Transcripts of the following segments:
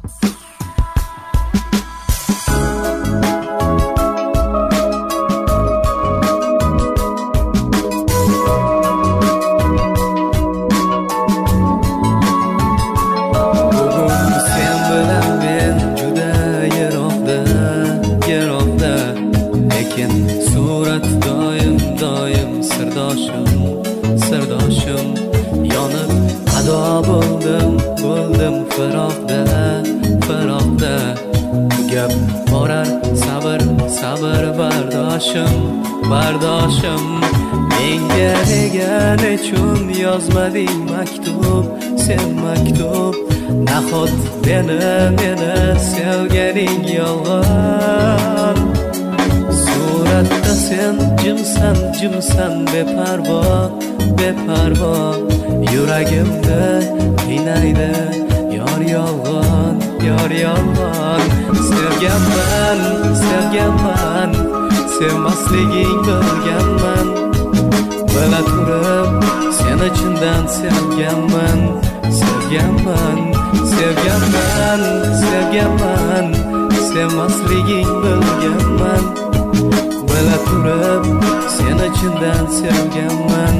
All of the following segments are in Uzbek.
sirdoshim yonib ado bo'ldim firoqda gap borar sabr bardoshim menga nega nechun yozmading sen maktub nahot meni sevganing yolg'on suratda sen jimsan beparvo yuragimni qiynaydi yor yolg'on sevganman sevmasliging bilganman bila turib seni chindan sevganman sevmasliging bilganman bila turib seni chindan sevganman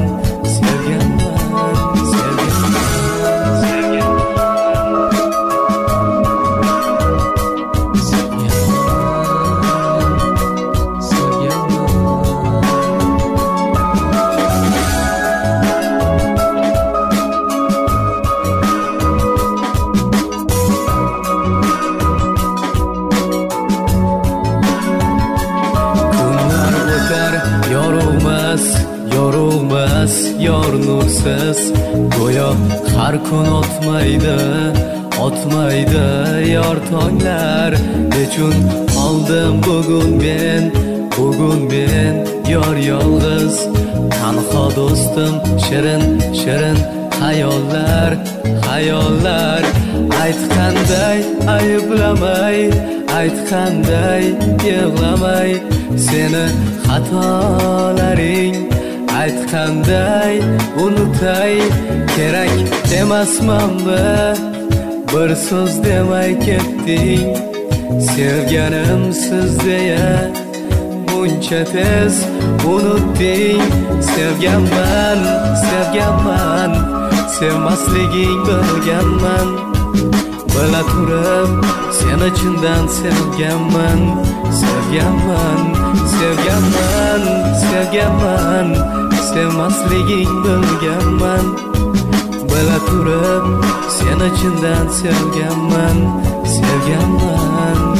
yorug'mas yor nursiz go'yo har kun otmaydi yor tonglar nechun qoldim bugun men yor yolg'iz tanho do'stim shirin xayollar aytganday yig'lamay seni xatolaring aytganday unutay kerak demasmanmi bir so'z demay ketding sevganimsiz deya buncha tez unutding sevganman sevmasliging bilganman bila turib seni chindan sevganman sevmasliging bilganman bila turib seni chindan sevganman